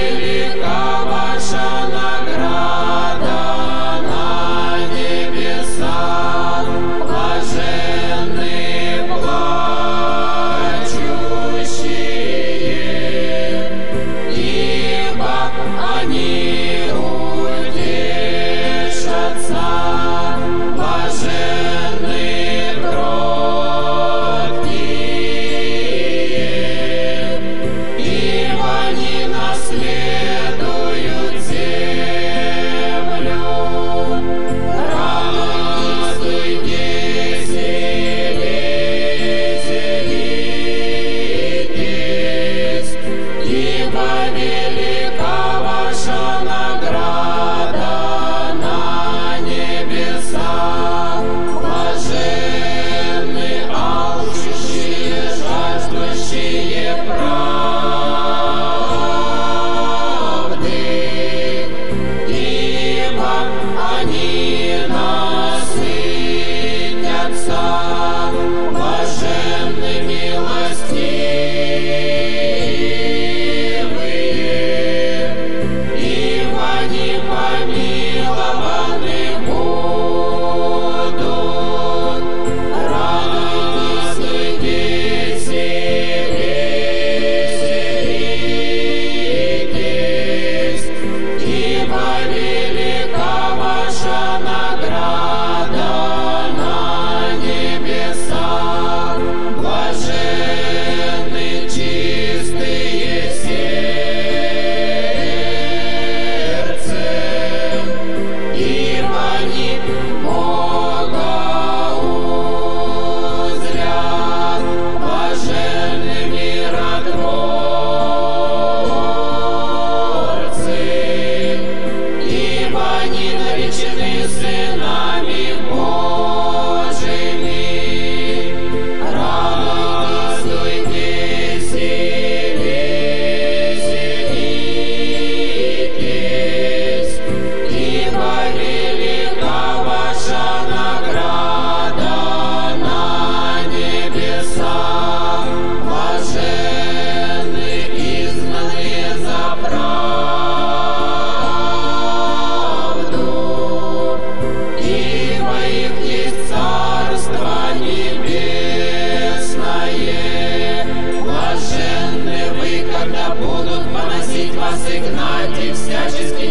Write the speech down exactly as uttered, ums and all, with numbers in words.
велика ваша награда на небесах, блаженны плачущие, ибо они утешатся, блаженны кроткие, ибо они наследуют землю. Радуйтесь, веселитесь, ибо велика ваша награда на небесах, блаженны алчущие, жаждущие правды, ибо они насытятся, блаженны милостивые, ибо они помилованы будут. Радуйтесь, веселитесь, ибо велика ваша награда на небесах, блаженны чистые сердцем, ибо они Бога узрят, блаженны миротворцы, ибо они наречены сынами Божьими. Радуйтесь, веселитесь, ибо велика ваша награда на небесах, блаженны изгнанные за правду, ибо их есть Царство Небесное. Блаженны вы, когда будут поносить вас и гнать, и всячески